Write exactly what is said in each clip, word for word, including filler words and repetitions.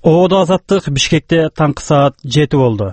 Оодо азаттык Бишкекте таңкы саат жети болду.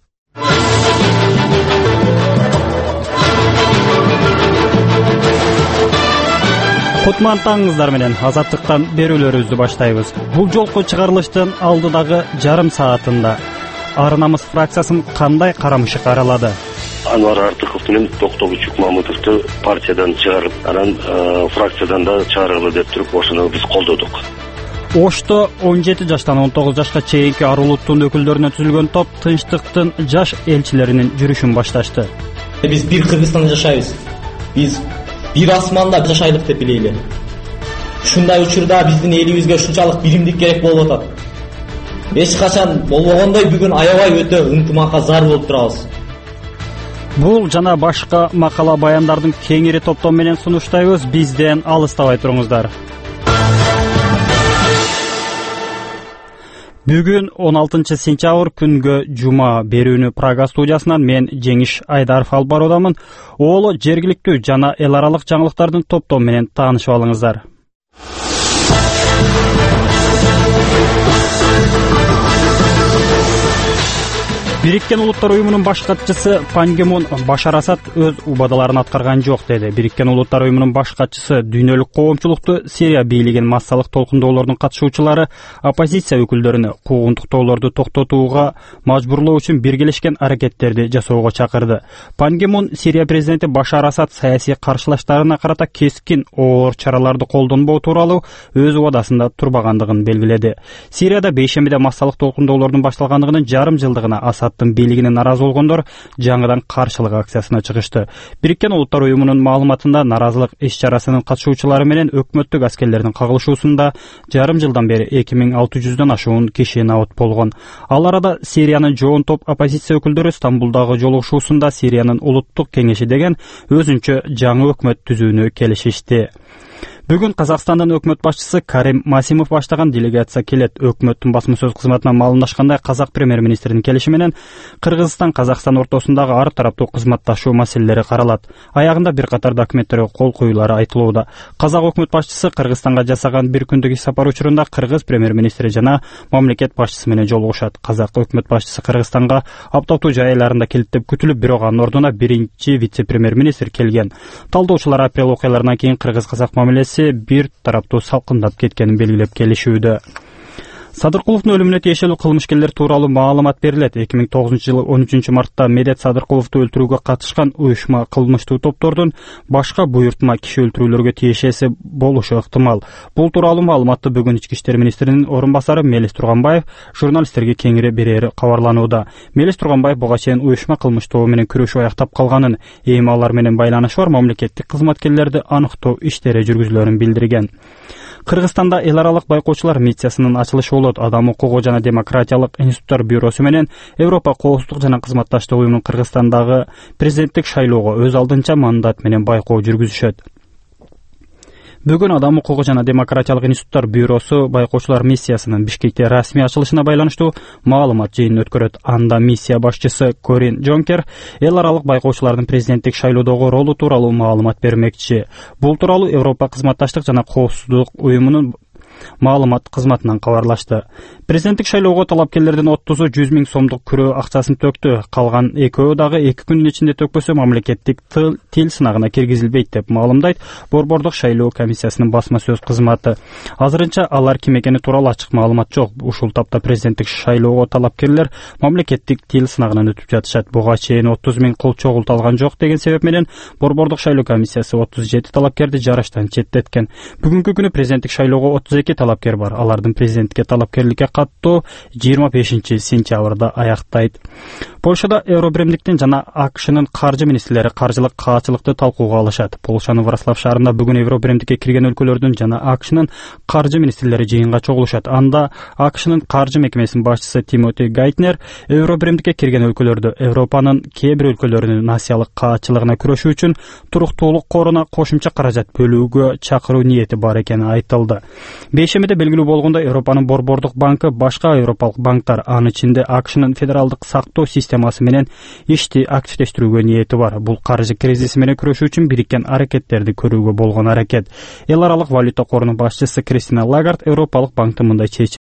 Кутмантаңыздар менен азаттыктан берүүлөрүбүздү баштайбыз. Бул жолку чыгарылыштын алдыдагы жарым саатында Ар намыс фракциясын кандай карамышы каралады? Анвар Артыков менен Токтогуч Мамытовду партиядан чыгарып, анан фракциядан да чыгаргыла деп туруп, ошону биз колдодук. Ошто он жети жаштан он тогуз жашка чейинки ар улуттун өкүлдөрүнөн түзүлгөн топ тынчтыктын жаш элчилеринин жүрүшүн башташты. Биз бир Кыргызстанда жашайбыз. Биз бир асманда жашайлык деп билейли. Ушундай учурда биздин элибизге ушунчалык биримдик керек болуп атат. Эч качан болбогондой бүгүн аябай өтө ынтымакка зар болуп турабыз. Бул жана башка макала баяндардын кеңири топтом менен сунуштайбыз. Бизден алыстабай туруңуздар. Бүгүн он алтынчы сентябрь күнгө жума. Берүүнү Прага студиясынан мен Жеңиш Айдаров алып баруудамын. Оолу жергиликтүү жана эл аралык жаңылыктардын топтом менен таанышып алыңыздар. Бириккен Улуттар уюмунун баш катчысы Пан Ги Мун Башар Асад өз убадаларын аткарган жок деди. Бириккен Улуттар уюмунун баш катчысы дүйнөлүк коомчулукту Сирия бийлигин массалык толкундоолордун катышуучулары оппозиция өкүлдөрүнө куугунтуктоолорду токтотууга мажбурлоо үчүн биргелешкен аракеттерди жасоого чакырды. Пан Ги Мун Сирия президенти Башар Асад саясий каршылаштарына карата кескин оор чараларды колдонбоо тууралуу өз убадасында турбагандыгын белгиледи. Сирияда бейшембиде массалык толкундоолордун башталгандыгынын жарым жылдыгына Асад бийлигине наразы болгондор жаңыдан каршылык акциясына чыгышты. Бириккен Улуттар уюмунун маалыматында наразылык иш-чарасынын катышуучулары менен өкмөттүк аскерлердин кагылышуусунда жарым жылдан бери эки миң алты жүздөн ашуун киши набыт болгон. Ал арада Сириянын жоон топ оппозиция өкүлдөрү Стамбулдагы жолугушуусунда Сириянын улуттук кеңеши деген өзүнчө жаңы өкмөт түзүүнү келишишти. Бүгүн Казакстандын өкмөт башчысы Карим Масимов баштаган делегация келет. Өкмөттүн басма сөз кызматынан маалымдашкандай, казак премьер-министринин келиши менен Кыргызстан Казакстан ортосундагы ар тараптуу кызматташуу маселелери каралат. Аягында бир катар документтерге кол коюлары айтылууда. Казак өкмөт башчысы Кыргызстанга жасаган бир күндүк иш сапар учурунда кыргыз премьер-министри жана мамлекет башчысы менен жолугушат. Казак өкмөт башчысы Кыргызстанга аптаптуу жай айларында келет деп күтүлүп, бирок анын ордуна биринчи вице-премьер-министр келген. Талдоочулар апрель окуяларынан кийин кыргыз-казак мамилеси бир тараптуу салкындап кеткенин белгилеп келишүүдө. Садыркуловдун өлүмүнө тиешелүү кылмышкерлер тууралуу маалымат берилет. эки миң тогузунчу жылы он үчүнчү мартта Медет Садыркуловду өлтүрүүгө катышкан уюшма кылмыштуу топтордун башка буйртма киши өлтүрүүлөргө тиешеси болушу ыктымал. Бул тууралуу маалыматты бүгүн Ички иштер министринин орун басары Мелис Турганбаев журналисттерге кеңири берери кабарланууда. Мелис Турганбаев буга чейин уюшма кылмыштоо менен күрөшүү аяктап калганын, эми алар менен байланышы бар мамлекеттик кызматкерлерди аныктоо иштери жүргүзүлөрүн билдирген. Кыргызстанда эл аралык байкоочулар миссиясынын ачылышы болот. Адам укугу жана демократиялык институттар бюросу менен Европа коопсуздук жана кызматташтык уюмунун Кыргызстандагы президенттик шайлоого өз алдынча мандат менен байкоо жүргүзүшөт. Бүгүн Адам укугу жана демократиялык институттар бюросу байкоочулар миссиясынын Бишкекте расмий ачылышына байланыштуу маалымат жыйынын өткөрөт. Анда миссия башчысы Корин Джонкер эл аралык байкоочулардын президенттик шайлоодогу ролу тууралуу маалымат бермекчи. Бул тууралуу Европа кызматташтык жана коопсуздук уюмунун маалымат кызматынан кабарлашты. Президенттик шайлоого талапкерлердин отузу жүз миң сомдук күрөө акчасын төктү. Калган экөө дагы эки күндүн ичинде төкпөсө мамлекеттик тил сынагына киргизилбейт деп маалымдайт Борбордук шайлоо комиссиясынын басма сөз кызматы. Азырынча алар ким экени тууралуу ачык маалымат жок. Ушул тапта президенттик шайлоого талапкерлер мамлекеттик тил сынагынан өтүп жатышат. Буга чейин отуз миң кол чогулталган жок деген себеп менен Борбордук шайлоо комиссиясы отуз жети талапкерди жарыштан четтеткен. Бүгүнкү күнү президенттик шайлоого отуз эки талапкер бар. Алардын президентке талапкерликке каттоо жыйырма бешинчи сентябрда аяктайт. Польшада Евробиримдиктин жана АКШнын каржы министрлери каржылык каачылыкты талкууга алышат. Польшанын Вроцлав шаарында бүгүн Евробиримдикке кирген өлкөлөрдүн жана АКШнын каржы министрлери жыйынга чогулушат. Анда АКШнын каржы мекемесинин башчысы Тимоти Гайтнер Евробиримдикке кирген өлкөлөрдө Европанын кээ бир өлкөлөрүнүн насиялык каачылыгына күрөшүү үчүн туруктуулук коруна кошумча каражат бөлүүгө чакыруу ниети бар экени айтылды. Бейшембиде белгилүү болгондой, Европанын Борбордук банкы башка европалык банктар, анын ичинде АКШнын федералдык сактоо системасы менен ишти активдештирүүгө ниети бар. Бул каржы кризиси менен күрөшүү үчүн бириккен аракеттерди көрүүгө болгон аракет. Эл аралык валюта корунун башчысы Кристина Лагард Европалык банктын мындай